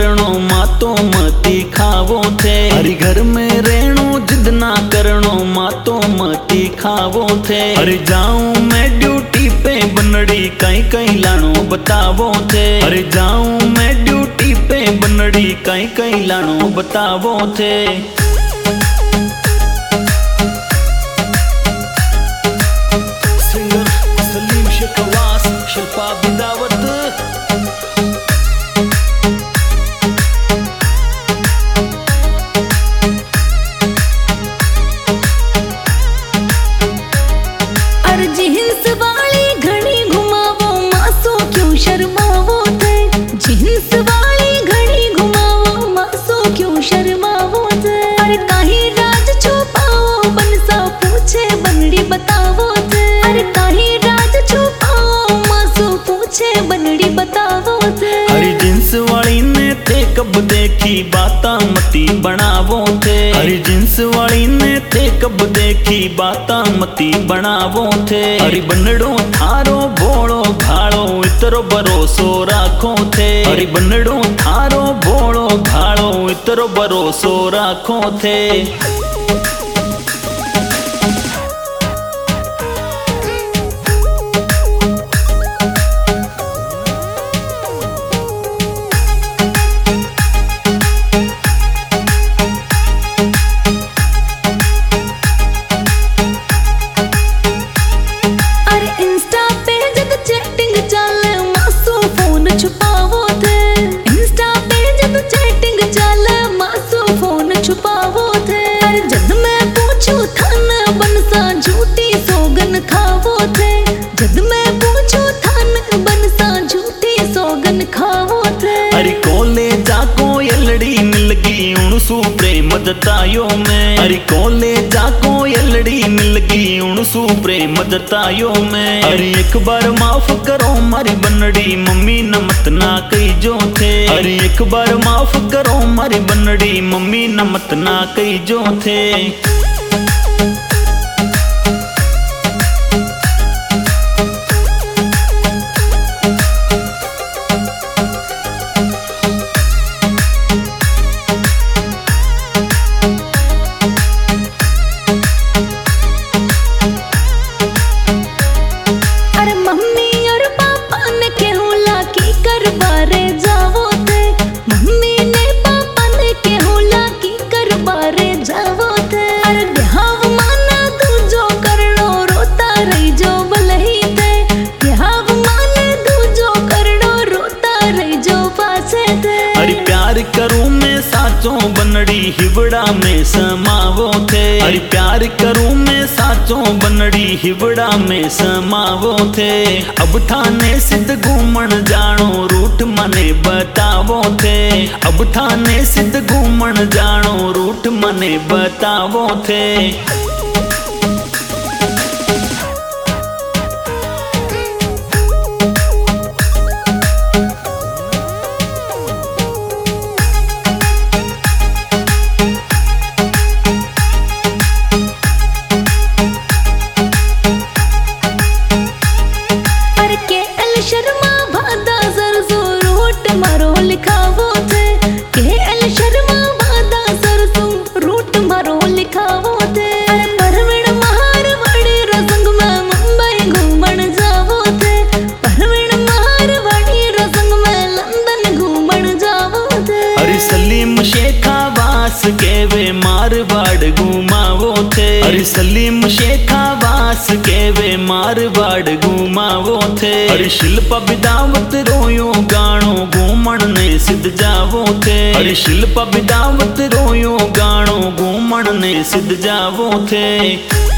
करणो मातो मती खावो थे। हरी घर में रहनो जिद ना करनो मातो मती खावो थे। अरे जाऊं मैं ड्यूटी पे बनड़ी कहीं कहीं लानो बतावो थे। अरे जाऊं मैं ड्यूटी पे बनड़ी कहीं कहीं लानो बतावो थे। सिंगर सलीम शेखवास शिल्पा बिदावत। जींस वाली घड़ी घुमावो मासो क्यों शर्मावो थे। जींस वाली घड़ी घुमावो मासो क्यों शर्मावो थे। अरे काहे राज छुपाओ बनसा पूछे बनड़ी बतावो थे। अरे काहे राज छुपाओ मासो पूछे बनड़ी बतावो थे। हरी जींस वाली ने थे कब देखी बाता मती बनावो थे। हरी जींस वाली ने थे कब देखी बाता मती बनावो थे। हरी बनड़ो थारो भोळो भाळो इतरो भरोसो राखो थे। हरी बनड़ो थारो भोळो भाळो इतरो भरोसो राखो थे। छुपावो थे इंस्टा पे जब चैटिंग चले मासो फोन छुपावो थे। अरे जब मैं पूछूं थान बनसा झूठी सोगन खावो थे। जब मैं पूछूं थान बनसा झूठी सोगन खावो थे। अरे कॉलेज जाको एलड़ी मिलगी उणसू प्रेम जतायो में। अरे कॉलेज जाको एलड़ी मिलगी उणसू प्रेम जतायो में। अरे एक बार माफ करो मारी बनड़ी मम्मी न मत ना कही जो थे। अरे एक बार माफ करो मारी बनड़ी मम्मी न मत ना कही जो थे। अरे प्यार करूं मैं साचो बनड़ी हिवड़ा में समावो थे। अरे प्यार करूं मैं साचो बनड़ी हिवड़ा में समावो थे। अब थाने सिद्ध घूमन जानो रूट मने बतावो थे। अब थाने सिद्ध घूमन जानो रूट मने बतावो थे। शर्मा भादा सरसो रूट मारो लिखावो थे। KL शर्मा भादा सरसो रूट मारो लिखावो थे। अरे परवीन महारवाड़ी रसंग में मुंबई घूमन जावो थे। परवीन महारवाड़ी रसंग में लंदन घूमन जावो थे। अरे सलीम शेखावास के वे मारवाड़ घुमावो थे। अरे सलीम शेखावास के वे मारवाड़ घुमावो थे। अरे शिल्पा बिदावत रोयो गानो घूमन ने सिद्ध जावो थे। अरे शिल्पा बिदावत रोयो गानो घूमन ने सिद्ध जावो थे।